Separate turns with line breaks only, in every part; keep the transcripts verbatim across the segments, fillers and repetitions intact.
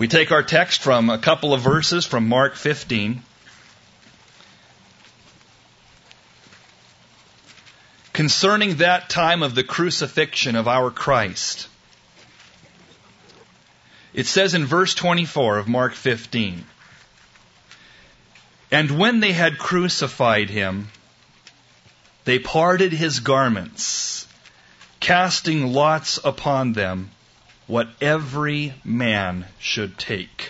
We take our text from a couple of verses from Mark fifteen. Concerning that time of the crucifixion of our Christ. It says in verse twenty-four of Mark fifteen, "And when they had crucified him, they parted his garments, casting lots upon them, what every man should take."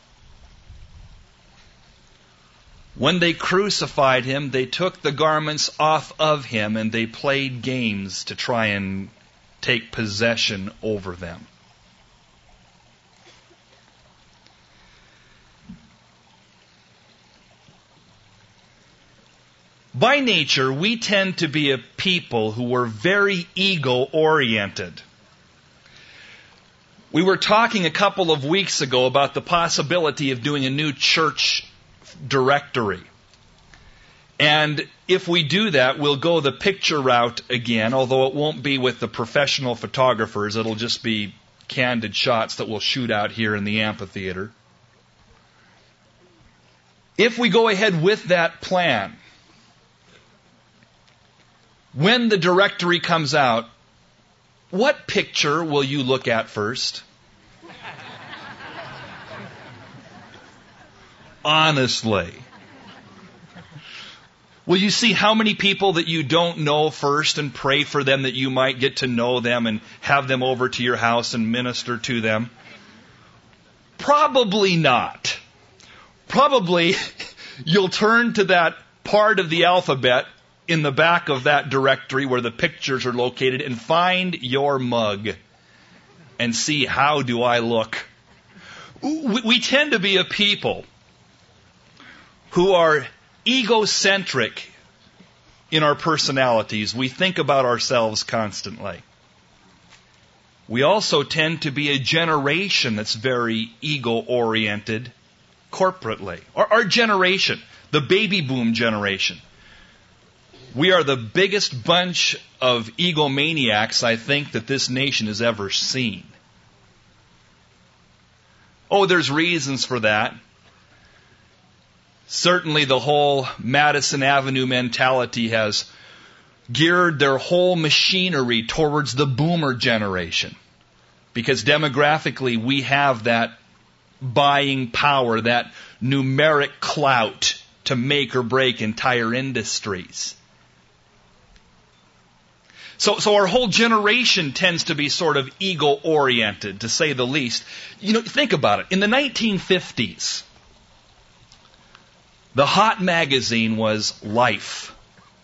When they crucified him, they took the garments off of him and they played games to try and take possession over them. By nature, we tend to be a people who are very ego-oriented. We were talking a couple of weeks ago about the possibility of doing a new church directory. And if we do that, we'll go the picture route again, although it won't be with the professional photographers. It'll just be candid shots that we'll shoot out here in the amphitheater. If we go ahead with that plan, when the directory comes out, what picture will you look at first? Honestly. Will you see how many people that you don't know first and pray for them that you might get to know them and have them over to your house and minister to them? Probably not. Probably you'll turn to that part of the alphabet in the back of that directory where the pictures are located and find your mug and see, how do I look? We tend to be a people who are egocentric in our personalities. We think about ourselves constantly. We also tend to be a generation that's very ego-oriented corporately. Our, our generation, the baby boom generation. We are the biggest bunch of egomaniacs, I think, that this nation has ever seen. Oh, there's reasons for that. Certainly the whole Madison Avenue mentality has geared their whole machinery towards the boomer generation. Because demographically we have that buying power, that numeric clout to make or break entire industries. So, so our whole generation tends to be sort of ego-oriented, to say the least. You know, think about it. In the nineteen fifties, the hot magazine was Life.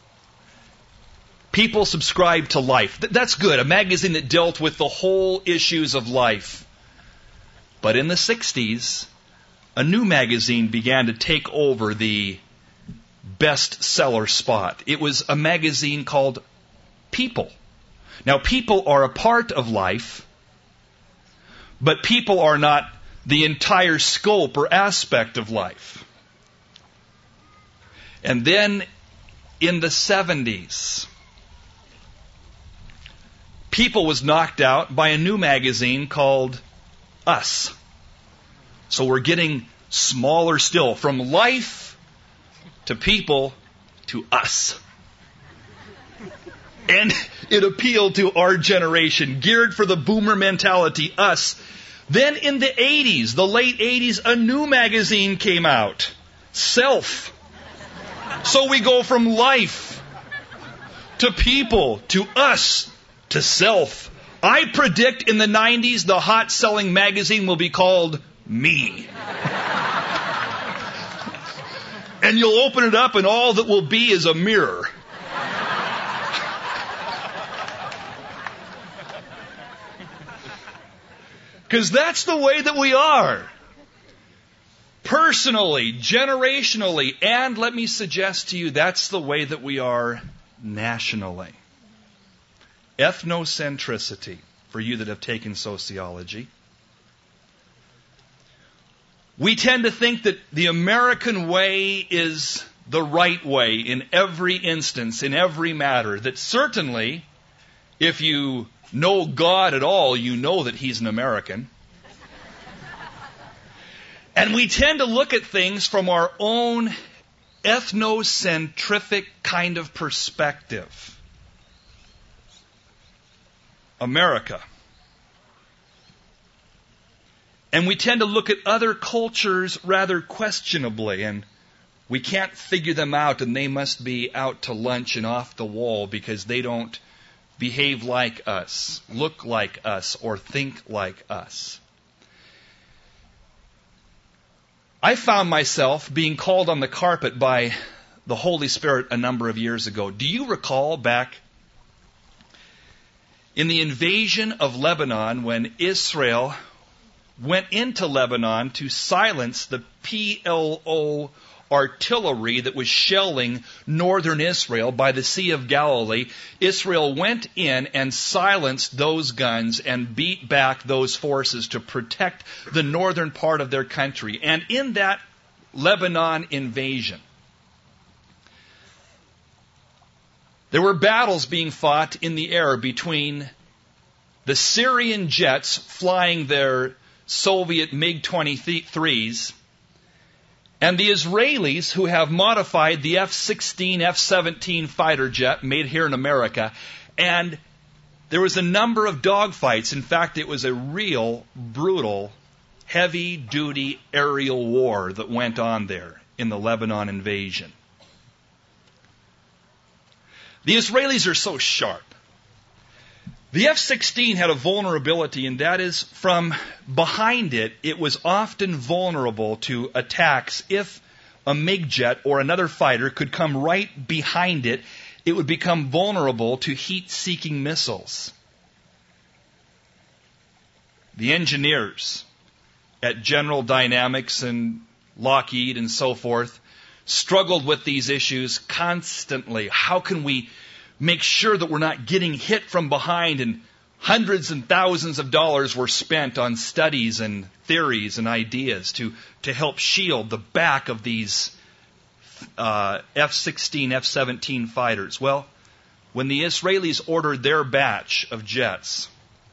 People subscribed to Life. Th- that's good, a magazine that dealt with the whole issues of life. But in the sixties, a new magazine began to take over the bestseller spot. It was a magazine called People. Now, people are a part of life, but people are not the entire scope or aspect of life. And then in the seventies, People was knocked out by a new magazine called Us. So we're getting smaller still, from Life to People to Us. And it appealed to our generation, geared for the boomer mentality, Us. Then in the eighties, the late eighties, a new magazine came out, Self. So we go from Life to People to Us to Self. I predict in the nineties, the hot-selling magazine will be called Me. And you'll open it up and all that will be is a mirror. Because that's the way that we are. Personally, generationally, and let me suggest to you, that's the way that we are nationally. Ethnocentricity, for you that have taken sociology. We tend to think that the American way is the right way in every instance, in every matter. That certainly, if you know God at all, you know that He's an American. And we tend to look at things from our own ethnocentric kind of perspective. America. And we tend to look at other cultures rather questionably, and we can't figure them out, and they must be out to lunch and off the wall because they don't behave like us, look like us, or think like us. I found myself being called on the carpet by the Holy Spirit a number of years ago. Do you recall back in the invasion of Lebanon when Israel went into Lebanon to silence the P L O artillery that was shelling northern Israel by the Sea of Galilee? Israel went in and silenced those guns and beat back those forces to protect the northern part of their country. And in that Lebanon invasion, there were battles being fought in the air between the Syrian jets flying their Soviet MiG twenty-threes and the Israelis, who have modified the F sixteen, F seventeen fighter jet made here in America. And there was a number of dogfights. In fact, it was a real, brutal, heavy-duty aerial war that went on there in the Lebanon invasion. The Israelis are so sharp. The F sixteen had a vulnerability, and that is from behind it, it was often vulnerable to attacks. If a MiG jet or another fighter could come right behind it, it would become vulnerable to heat-seeking missiles. The engineers at General Dynamics and Lockheed and so forth struggled with these issues constantly. How can we make sure that we're not getting hit from behind? And hundreds and thousands of dollars were spent on studies and theories and ideas to, to help shield the back of these uh, F sixteen, F seventeen fighters. Well, when the Israelis ordered their batch of jets,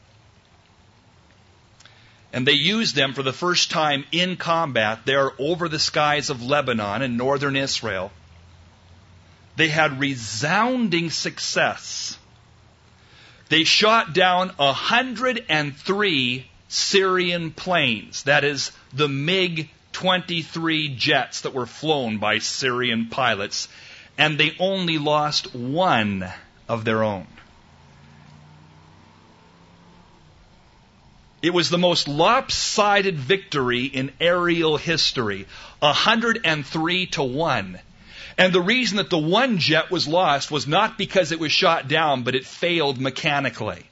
and they used them for the first time in combat there over the skies of Lebanon and northern Israel, they had resounding success. They shot down one hundred three Syrian planes. That is, the MiG twenty-three jets that were flown by Syrian pilots. And they only lost one of their own. It was the most lopsided victory in aerial history. one hundred three to one. And the reason that the one jet was lost was not because it was shot down, but it failed mechanically.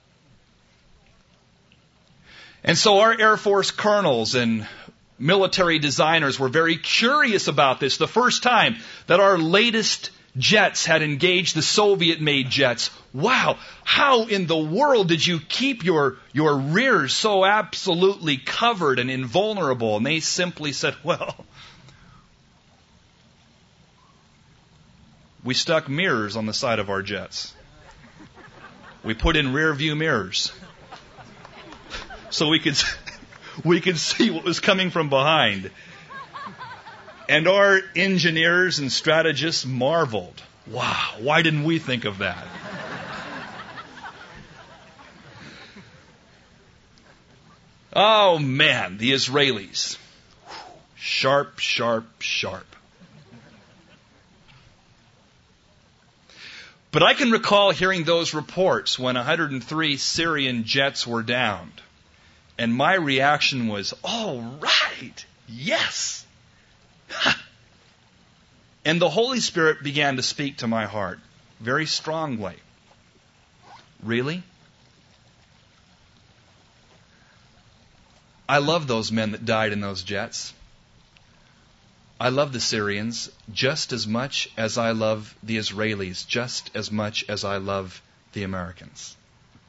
And so our Air Force colonels and military designers were very curious about this. The first time that our latest jets had engaged the Soviet-made jets, wow, how in the world did you keep your, your rears so absolutely covered and invulnerable? And they simply said, well, we stuck mirrors on the side of our jets. We put in rear view mirrors so we could we could see what was coming from behind. And our engineers and strategists marveled. Wow, why didn't we think of that? Oh man, the Israelis. Sharp, sharp, sharp. But I can recall hearing those reports when one hundred three Syrian jets were downed. And my reaction was, all right, yes. And the Holy Spirit began to speak to my heart very strongly. Really? I love those men that died in those jets. I love the Syrians just as much as I love the Israelis, just as much as I love the Americans.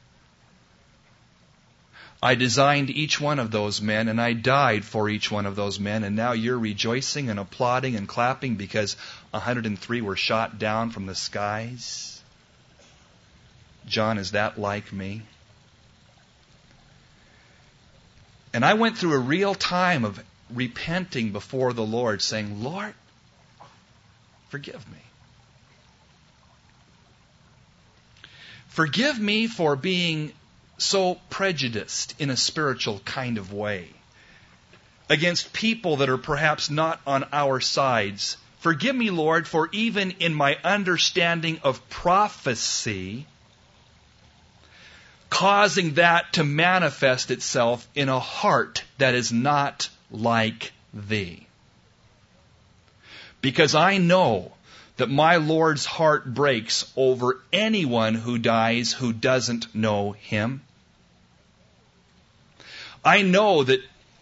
I designed each one of those men, and I died for each one of those men, and now you're rejoicing and applauding and clapping because one hundred three were shot down from the skies? John, is that like me? And I went through a real time of repenting before the Lord, saying, Lord, forgive me. Forgive me for being so prejudiced in a spiritual kind of way against people that are perhaps not on our sides. Forgive me, Lord, for even in my understanding of prophecy, causing that to manifest itself in a heart that is not like Thee. Because I know that my Lord's heart breaks over anyone who dies who doesn't know Him. I know that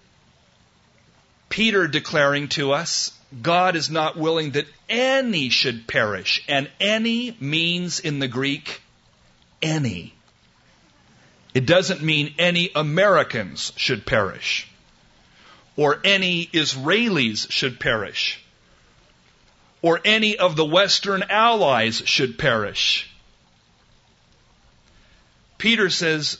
Peter declaring to us, God is not willing that any should perish. And any means in the Greek, any. It doesn't mean any Americans should perish, or any Israelis should perish, or any of the Western allies should perish. Peter says,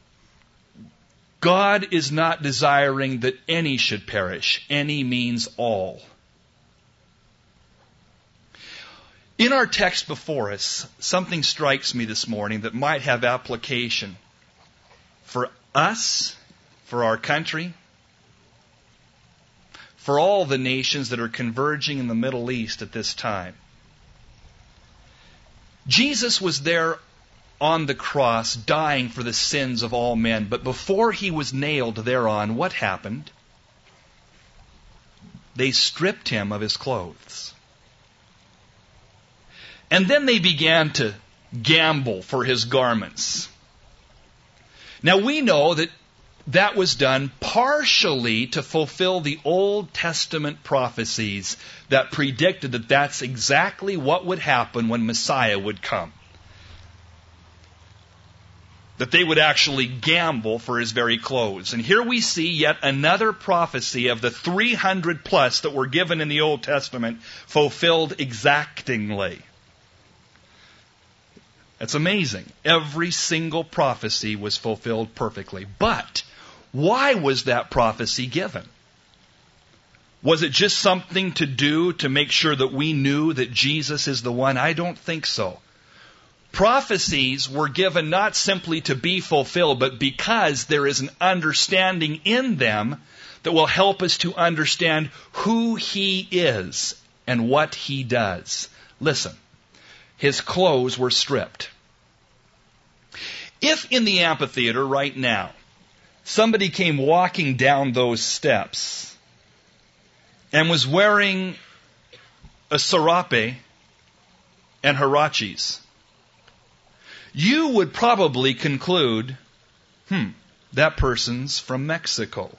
God is not desiring that any should perish. Any means all. In our text before us, something strikes me this morning that might have application for us, for our country, for all the nations that are converging in the Middle East at this time. Jesus was there on the cross, dying for the sins of all men. But before He was nailed thereon, what happened? They stripped Him of His clothes. And then they began to gamble for His garments. Now we know that that was done partially to fulfill the Old Testament prophecies that predicted that that's exactly what would happen when Messiah would come. That they would actually gamble for His very clothes. And here we see yet another prophecy of the three hundred plus that were given in the Old Testament fulfilled exactingly. That's amazing. Every single prophecy was fulfilled perfectly. But why was that prophecy given? Was it just something to do to make sure that we knew that Jesus is the one? I don't think so. Prophecies were given not simply to be fulfilled, but because there is an understanding in them that will help us to understand who He is and what He does. Listen, His clothes were stripped. If in the amphitheater right now, somebody came walking down those steps and was wearing a serape and huaraches, you would probably conclude, hmm, that person's from Mexico.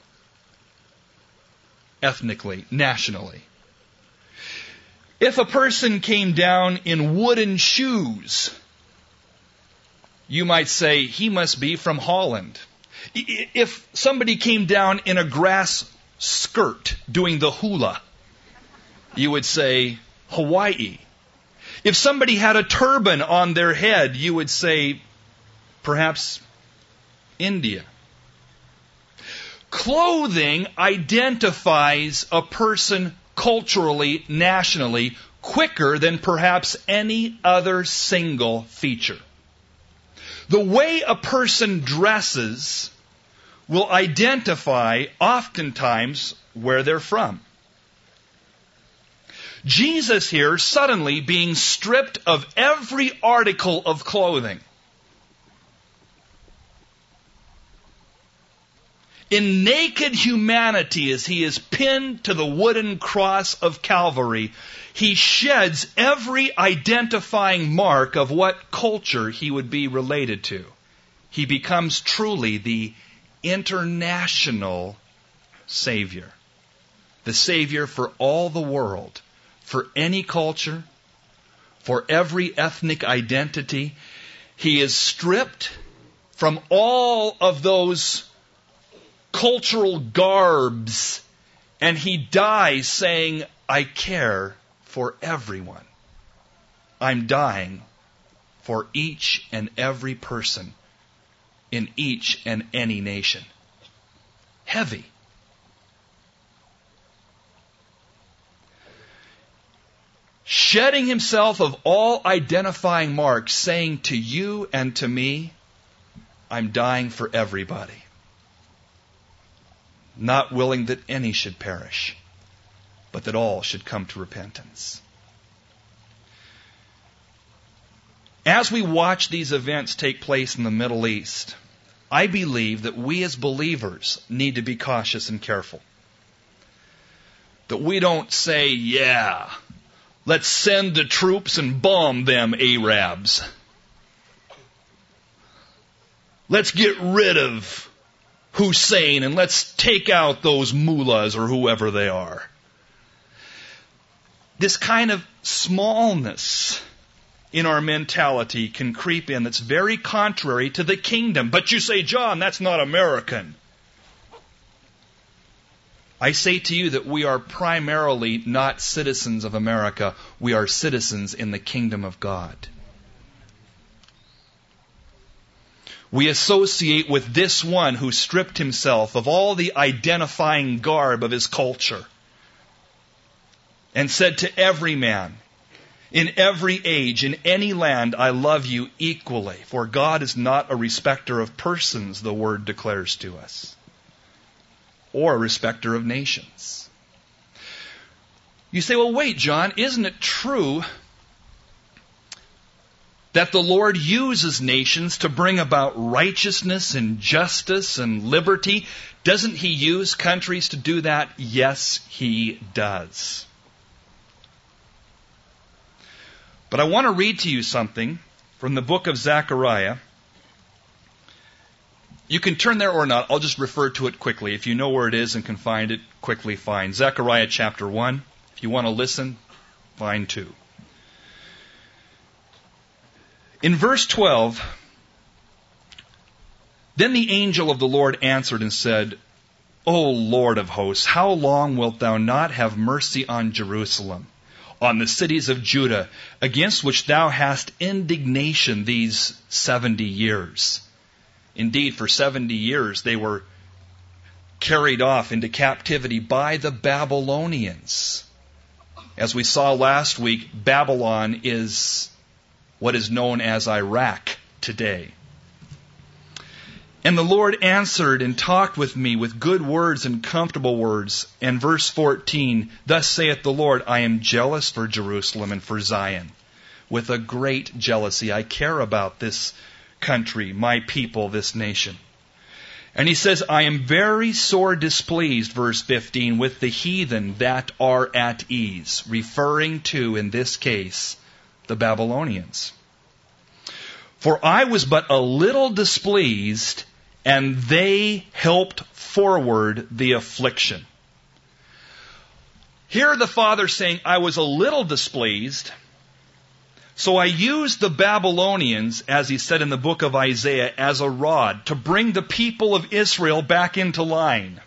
Ethnically, nationally. If a person came down in wooden shoes, you might say he must be from Holland. If somebody came down in a grass skirt doing the hula, you would say Hawaii. If somebody had a turban on their head, you would say perhaps India. Clothing identifies a person culturally, nationally, quicker than perhaps any other single feature. The way a person dresses will identify oftentimes where they're from. Jesus here suddenly being stripped of every article of clothing. In naked humanity, as He is pinned to the wooden cross of Calvary, He sheds every identifying mark of what culture He would be related to. He becomes truly the international Savior. The Savior for all the world. For any culture, for every ethnic identity. He is stripped from all of those cultural garbs, and He dies saying, I care for everyone. I'm dying for each and every person in each and any nation. Heavy. shedding himself of all identifying marks, saying to you and to me, I'm dying for everybody, not willing that any should perish, but that all should come to repentance. As we watch these events take place in the Middle East, I believe that we as believers need to be cautious and careful. That we don't say, yeah, let's send the troops and bomb them Arabs. Let's get rid of Hussein and let's take out those mullahs or whoever they are. This kind of smallness in our mentality can creep in that's very contrary to the kingdom. But you say, John, that's not American. I say to you that we are primarily not citizens of America. We are citizens in the kingdom of God. We associate with this one who stripped himself of all the identifying garb of his culture and said to every man, in every age, in any land, I love you equally. For God is not a respecter of persons, the word declares to us, or a respecter of nations. You say, well, wait, John, isn't it true that the Lord uses nations to bring about righteousness and justice and liberty? Doesn't He use countries to do that? Yes, He does. But I want to read to you something from the book of Zechariah. You can turn there or not. I'll just refer to it quickly. If you know where it is and can find it, quickly find. Zechariah chapter one. If you want to listen, find too. In verse twelve, then the angel of the Lord answered and said, O Lord of hosts, how long wilt thou not have mercy on Jerusalem, on the cities of Judah, against which thou hast indignation these seventy years? Indeed, for seventy years they were carried off into captivity by the Babylonians. As we saw last week, Babylon is what is known as Iraq today. And the Lord answered and talked with me with good words and comfortable words. And verse fourteen, thus saith the Lord, I am jealous for Jerusalem and for Zion, with a great jealousy. I care about this country, my people, this nation. And he says, I am very sore displeased, verse fifteen, with the heathen that are at ease, referring to, in this case, the Babylonians. For I was but a little displeased, and they helped forward the affliction. Here the Father saying, I was a little displeased, so I used the Babylonians, as he said in the book of Isaiah, as a rod to bring the people of Israel back into line.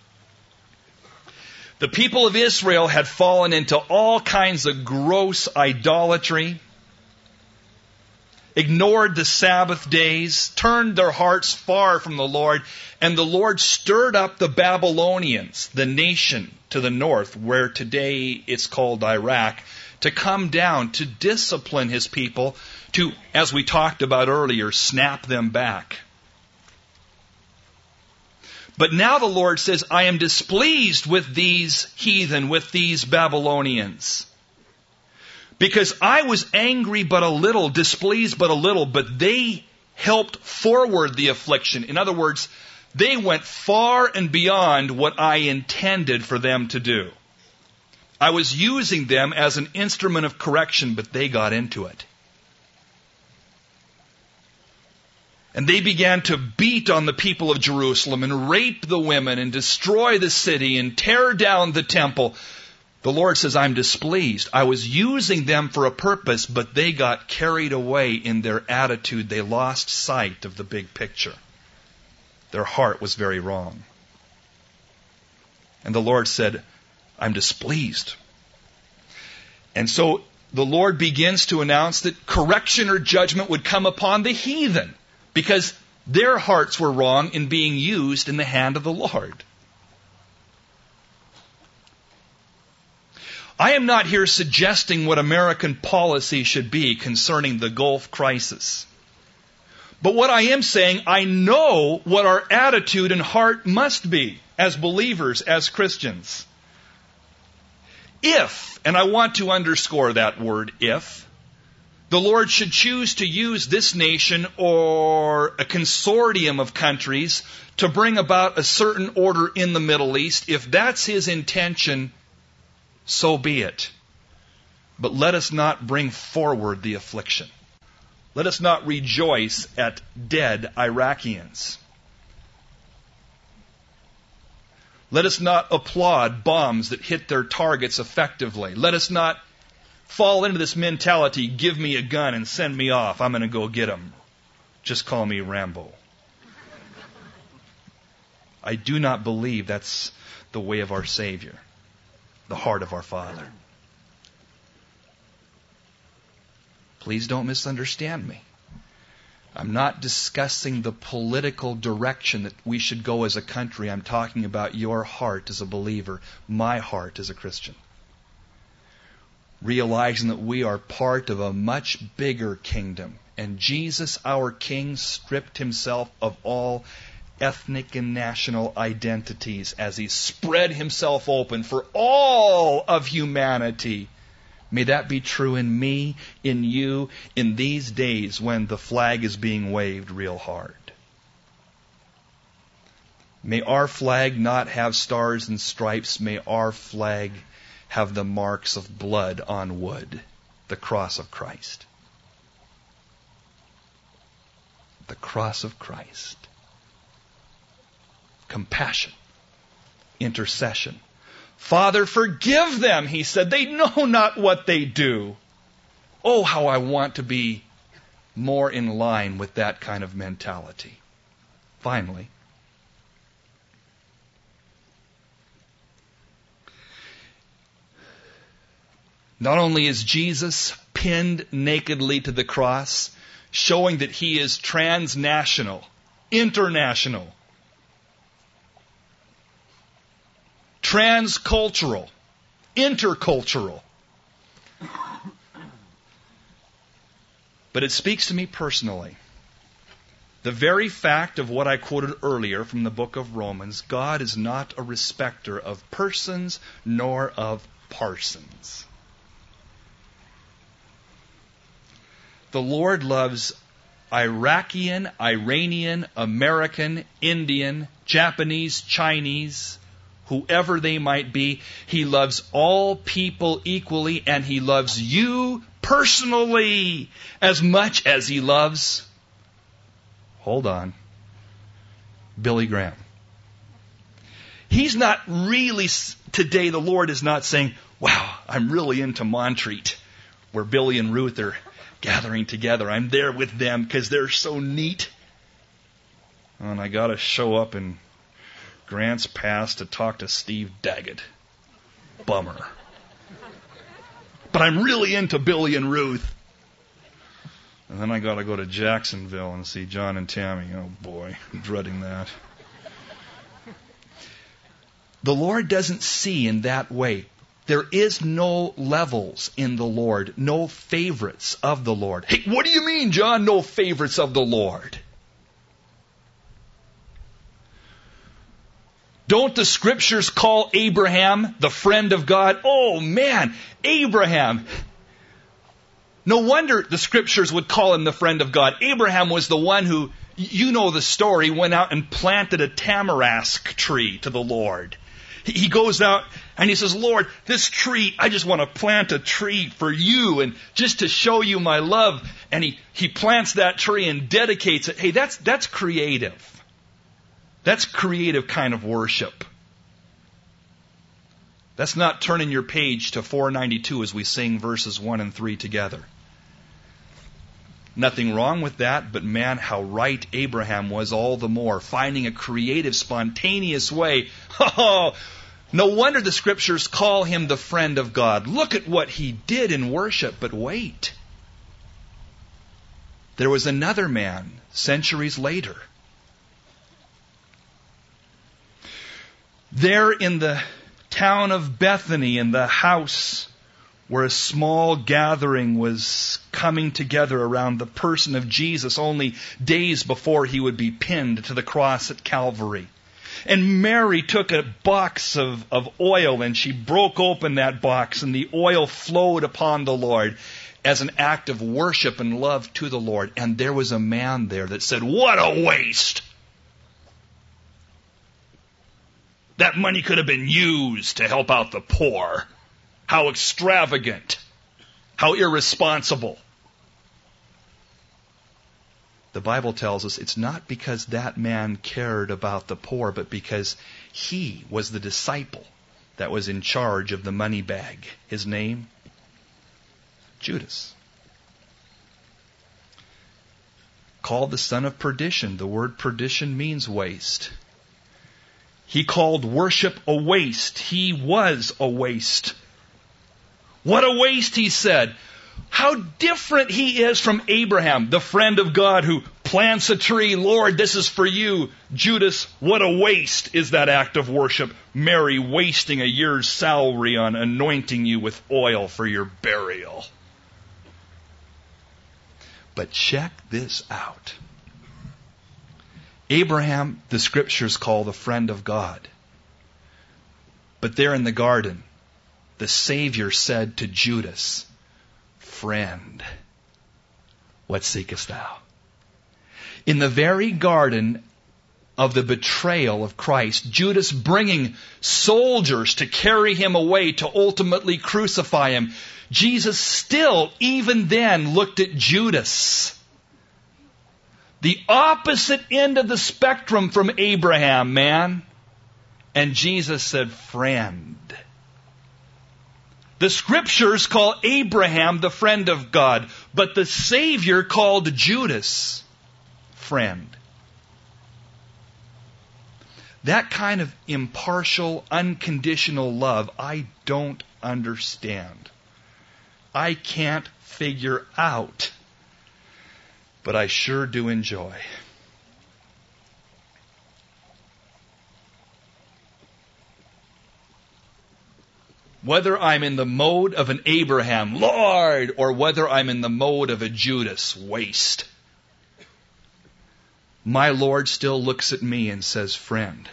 The people of Israel had fallen into all kinds of gross idolatry, ignored the Sabbath days, turned their hearts far from the Lord, and the Lord stirred up the Babylonians, the nation to the north, where today it's called Iraq, to come down to discipline His people, to, as we talked about earlier, snap them back. But now the Lord says, I am displeased with these heathen, with these Babylonians. Because I was angry but a little, displeased but a little, but they helped forward the affliction. In other words, they went far and beyond what I intended for them to do. I was using them as an instrument of correction, but they got into it. And they began to beat on the people of Jerusalem and rape the women and destroy the city and tear down the temple. The Lord says, I'm displeased. I was using them for a purpose, but they got carried away in their attitude. They lost sight of the big picture. Their heart was very wrong. And the Lord said, I'm displeased. And so the Lord begins to announce that correction or judgment would come upon the heathen, because their hearts were wrong in being used in the hand of the Lord. I am not here suggesting what American policy should be concerning the Gulf crisis. But what I am saying, I know what our attitude and heart must be as believers, as Christians. If, and I want to underscore that word, if, the Lord should choose to use this nation or a consortium of countries to bring about a certain order in the Middle East, if that's His intention, so be it. But let us not bring forward the affliction. Let us not rejoice at dead Iraqians. Let us not applaud bombs that hit their targets effectively. Let us not fall into this mentality, give me a gun and send me off. I'm going to go get them. Just call me Rambo. I do not believe that's the way of our Savior, the heart of our Father. Please don't misunderstand me. I'm not discussing the political direction that we should go as a country. I'm talking about your heart as a believer, my heart as a Christian. Realizing that we are part of a much bigger kingdom. And Jesus, our King, stripped Himself of all ethnic and national identities as He spread Himself open for all of humanity. May that be true in me, in you, in these days when the flag is being waved real hard. May our flag not have stars and stripes. May our flag have the marks of blood on wood, the cross of Christ. The cross of Christ. Compassion. Intercession. Father, forgive them, He said. They know not what they do. Oh, how I want to be more in line with that kind of mentality. Finally, not only is Jesus pinned nakedly to the cross, showing that He is transnational, international, transcultural, intercultural. But it speaks to me personally. The very fact of what I quoted earlier from the book of Romans, God is not a respecter of persons nor of parsons. The Lord loves Iraqian, Iranian, American, Indian, Japanese, Chinese, whoever they might be. He loves all people equally, and He loves you personally as much as He loves, hold on, Billy Graham. He's not really, today the Lord is not saying, wow, I'm really into Montreat, where Billy and Ruth are gathering together. I'm there with them because they're so neat. And I got to show up in Grants Pass to talk to Steve Daggett. Bummer. But I'm really into Billy and Ruth. And then I got to go to Jacksonville and see John and Tammy. Oh boy, I'm dreading that. The Lord doesn't see in that way. There is no levels in the Lord, no favorites of the Lord. Hey, what do you mean, John, no favorites of the Lord? Don't the Scriptures call Abraham the friend of God? Oh man, Abraham. No wonder the Scriptures would call him the friend of God. Abraham was the one who, you know the story, went out and planted a tamarisk tree to the Lord. He goes out and he says, Lord, this tree, I just want to plant a tree for you and just to show you my love. And he, he plants that tree and dedicates it. Hey, that's, that's creative. That's creative kind of worship. That's not turning your page to four ninety-two as we sing verses one and three together. Nothing wrong with that, but man, how right Abraham was all the more, finding a creative, spontaneous way. Oh, no wonder the Scriptures call him the friend of God. Look at what he did in worship, but wait. There was another man centuries later. There in the town of Bethany, in the house where a small gathering was coming together around the person of Jesus only days before he would be pinned to the cross at Calvary. And Mary took a box of, of oil and she broke open that box, and the oil flowed upon the Lord as an act of worship and love to the Lord. And there was a man there that said, "What a waste! That money could have been used to help out the poor. How extravagant. How irresponsible." The Bible tells us it's not because that man cared about the poor, but because he was the disciple that was in charge of the money bag. His name? Judas. Called the son of perdition. The word perdition means waste. He called worship a waste. He was a waste. What a waste, he said. How different he is from Abraham, the friend of God who plants a tree. "Lord, this is for you." Judas, what a waste is that act of worship. Mary wasting a year's salary on anointing you with oil for your burial. But check this out. Abraham, the scriptures call the friend of God. But there in the garden, the Savior said to Judas, "Friend, what seekest thou?" In the very garden of the betrayal of Christ, Judas bringing soldiers to carry him away to ultimately crucify him, Jesus still, even then, looked at Judas, the opposite end of the spectrum from Abraham, man. And Jesus said, "Friend." The scriptures call Abraham the friend of God, but the Savior called Judas friend. That kind of impartial, unconditional love, I don't understand. I can't figure out, but I sure do enjoy. Whether I'm in the mode of an Abraham, "Lord," or whether I'm in the mode of a Judas, "Waste," my Lord still looks at me and says, "Friend,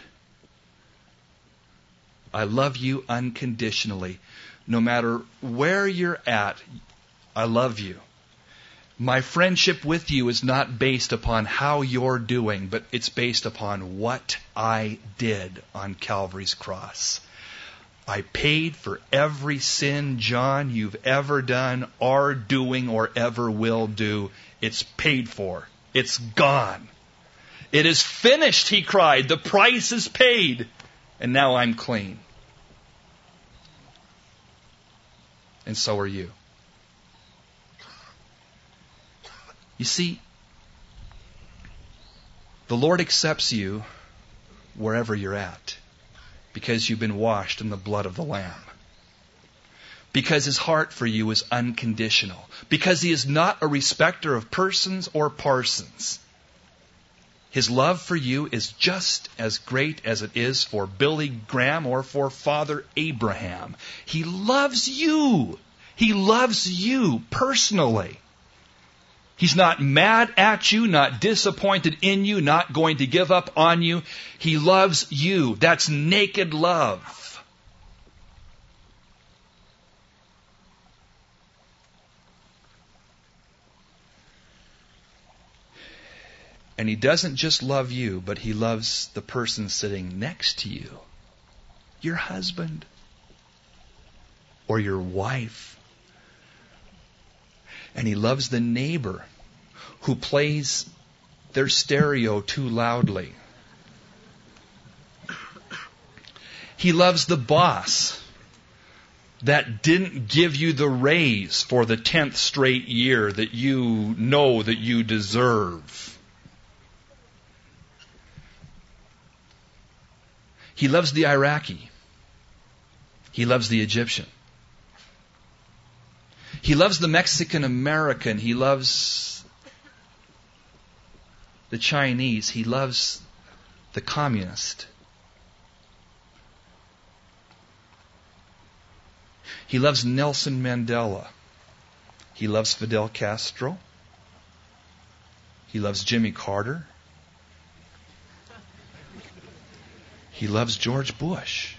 I love you unconditionally. No matter where you're at, I love you. My friendship with you is not based upon how you're doing, but it's based upon what I did on Calvary's cross. I paid for every sin, John, you've ever done, are doing, or ever will do. It's paid for. It's gone. It is finished," he cried. "The price is paid. And now I'm clean." And so are you. You see, the Lord accepts you wherever you're at, because you've been washed in the blood of the Lamb. Because His heart for you is unconditional. Because He is not a respecter of persons or parsons. His love for you is just as great as it is for Billy Graham or for Father Abraham. He loves you. He loves you personally. He's not mad at you, not disappointed in you, not going to give up on you. He loves you. That's naked love. And He doesn't just love you, but He loves the person sitting next to you. Your husband. Or your wife. And He loves the neighbor who plays their stereo too loudly. He loves the boss that didn't give you the raise for the tenth straight year that you know that you deserve. He loves the Iraqi. He loves the Egyptian. He loves the Mexican American. He loves the Chinese. He loves the communist. He loves Nelson Mandela. He loves Fidel Castro. He loves Jimmy Carter. He loves George Bush.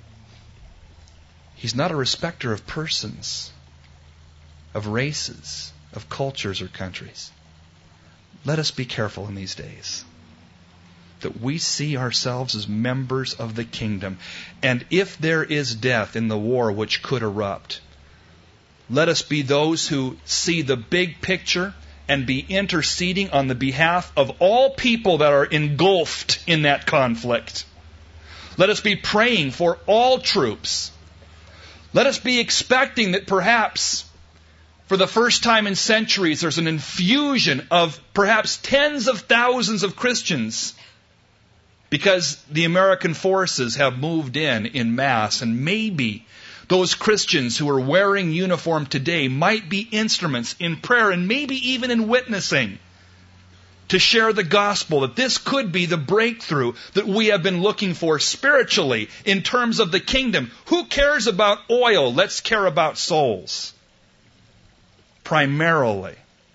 He's not a respecter of persons, of races, of cultures or countries. Let us be careful in these days that we see ourselves as members of the kingdom. And if there is death in the war which could erupt, let us be those who see the big picture and be interceding on the behalf of all people that are engulfed in that conflict. Let us be praying for all troops. Let us be expecting that perhaps for the first time in centuries there's an infusion of perhaps tens of thousands of Christians because the American forces have moved in in mass, and maybe those Christians who are wearing uniform today might be instruments in prayer and maybe even in witnessing to share the gospel, that this could be the breakthrough that we have been looking for spiritually in terms of the kingdom. Who cares about oil? Let's care about souls. Primarily.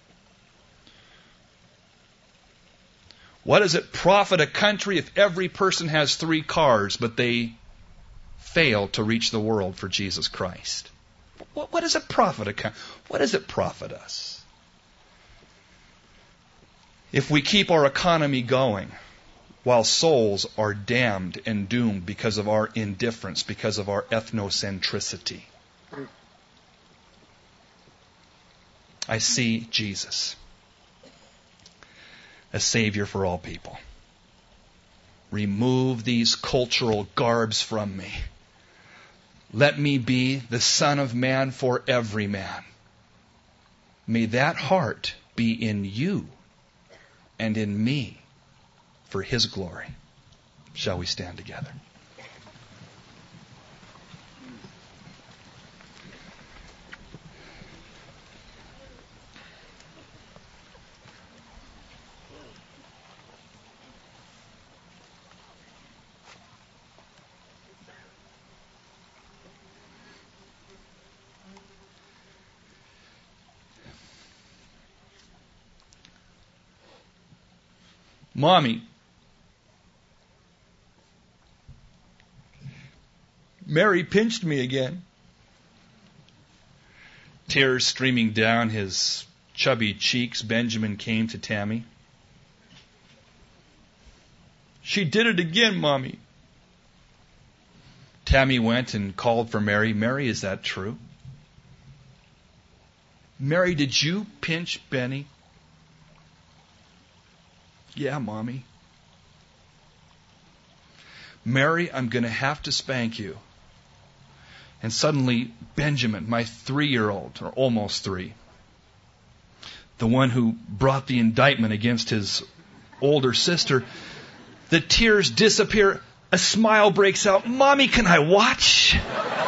What does it profit a country if every person has three cars, but they fail to reach the world for Jesus Christ? What, what does it profit a country? What does it profit us? If we keep our economy going while souls are damned and doomed because of our indifference, because of our ethnocentricity. I see Jesus, a Savior for all people. Remove these cultural garbs from me. Let me be the Son of Man for every man. May that heart be in you and in me for His glory. Shall we stand together? Mommy, Mary pinched me again. Tears streaming down his chubby cheeks, Benjamin came to Tammy. She did it again, Mommy. Tammy went and called for Mary. Mary, is that true? Mary, did you pinch Benny? Yeah, Mommy. Mary, I'm going to have to spank you. And suddenly, Benjamin, my three-year-old, or almost three, the one who brought the indictment against his older sister, the tears disappear. A smile breaks out. Mommy, can I watch?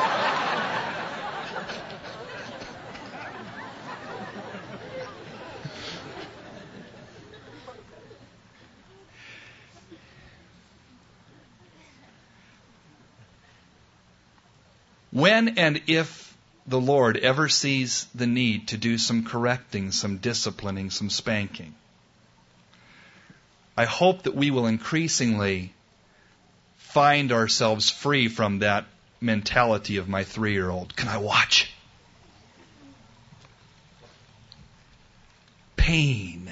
When and if the Lord ever sees the need to do some correcting, some disciplining, some spanking, I hope that we will increasingly find ourselves free from that mentality of my three-year-old. Can I watch? Pain.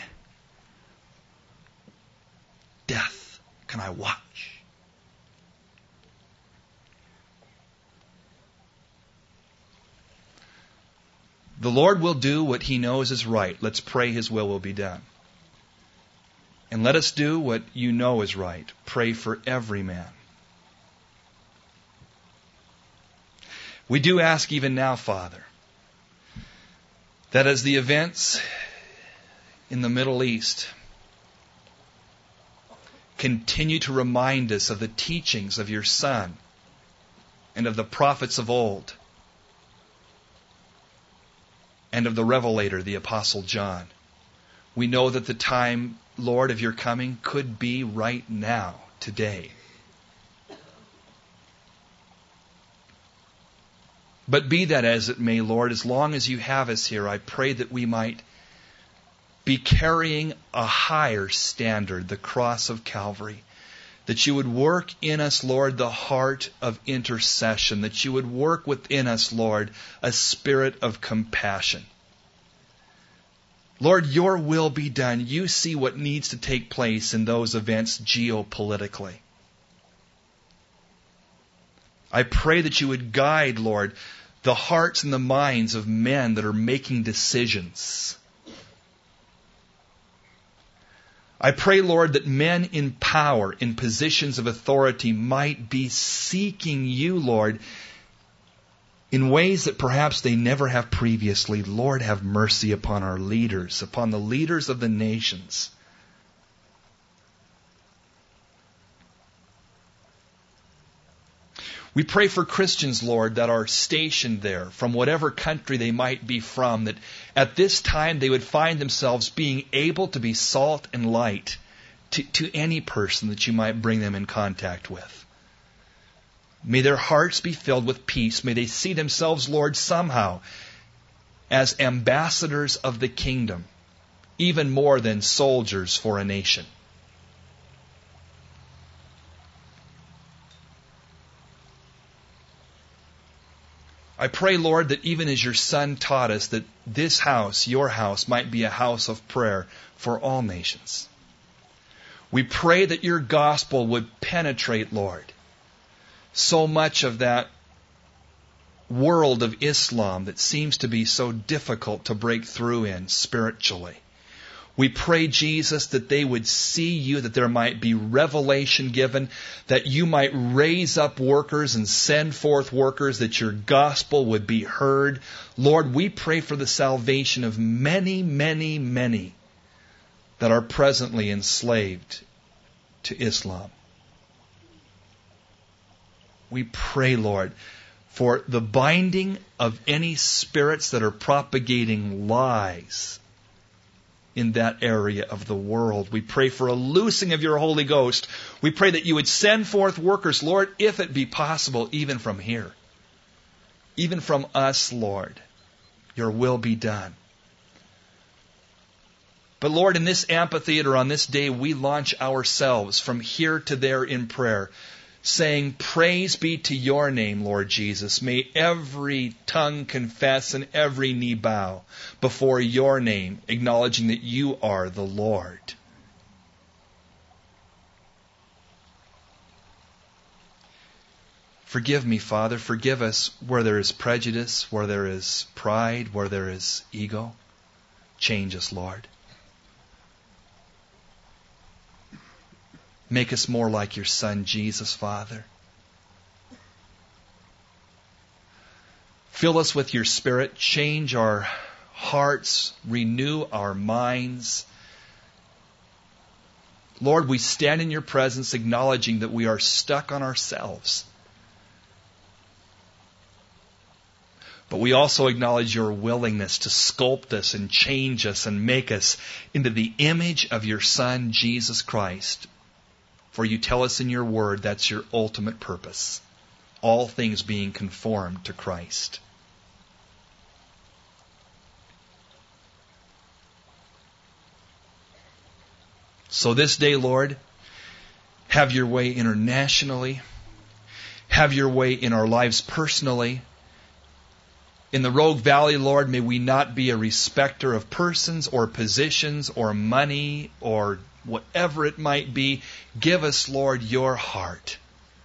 Death. Can I watch? The Lord will do what He knows is right. Let's pray His will will be done. And let us do what you know is right. Pray for every man. We do ask even now, Father, that as the events in the Middle East continue to remind us of the teachings of your Son and of the prophets of old, and of the Revelator, the Apostle John. We know that the time, Lord, of your coming could be right now, today. But be that as it may, Lord, as long as you have us here, I pray that we might be carrying a higher standard, the cross of Calvary. That you would work in us, Lord, the heart of intercession. That you would work within us, Lord, a spirit of compassion. Lord, your will be done. You see what needs to take place in those events geopolitically. I pray that you would guide, Lord, the hearts and the minds of men that are making decisions. I pray, Lord, that men in power, in positions of authority, might be seeking you, Lord, in ways that perhaps they never have previously. Lord, have mercy upon our leaders, upon the leaders of the nations. We pray for Christians, Lord, that are stationed there, from whatever country they might be from, that at this time they would find themselves being able to be salt and light to, to any person that you might bring them in contact with. May their hearts be filled with peace. May they see themselves, Lord, somehow as ambassadors of the kingdom, even more than soldiers for a nation. I pray, Lord, that even as your Son taught us, that this house, your house, might be a house of prayer for all nations. We pray that your gospel would penetrate, Lord, so much of that world of Islam that seems to be so difficult to break through in spiritually. We pray, Jesus, that they would see you, that there might be revelation given, that you might raise up workers and send forth workers, that your gospel would be heard. Lord, we pray for the salvation of many, many, many that are presently enslaved to Islam. We pray, Lord, for the binding of any spirits that are propagating lies in that area of the world. We pray for a loosing of your Holy Ghost. We pray that you would send forth workers, Lord, if it be possible, even from here. Even from us, Lord. Your will be done. But Lord, in this amphitheater on this day, we launch ourselves from here to there in prayer, saying, praise be to your name, Lord Jesus. May every tongue confess and every knee bow before your name, acknowledging that you are the Lord. Forgive me, Father. Forgive us where there is prejudice, where there is pride, where there is ego. Change us, Lord. Make us more like your Son, Jesus, Father. Fill us with your Spirit. Change our hearts. Renew our minds. Lord, we stand in your presence acknowledging that we are stuck on ourselves. But we also acknowledge your willingness to sculpt us and change us and make us into the image of your Son, Jesus Christ. For you tell us in your word that's your ultimate purpose. All things being conformed to Christ. So this day, Lord, have your way internationally. Have your way in our lives personally. In the Rogue Valley, Lord, may we not be a respecter of persons or positions or money or whatever it might be. Give us, Lord, your heart.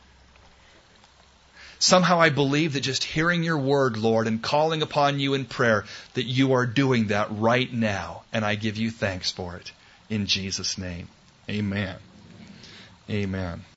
Somehow I believe that just hearing your word, Lord, and calling upon you in prayer, that you are doing that right now. And I give you thanks for it. In Jesus' name, amen. Amen.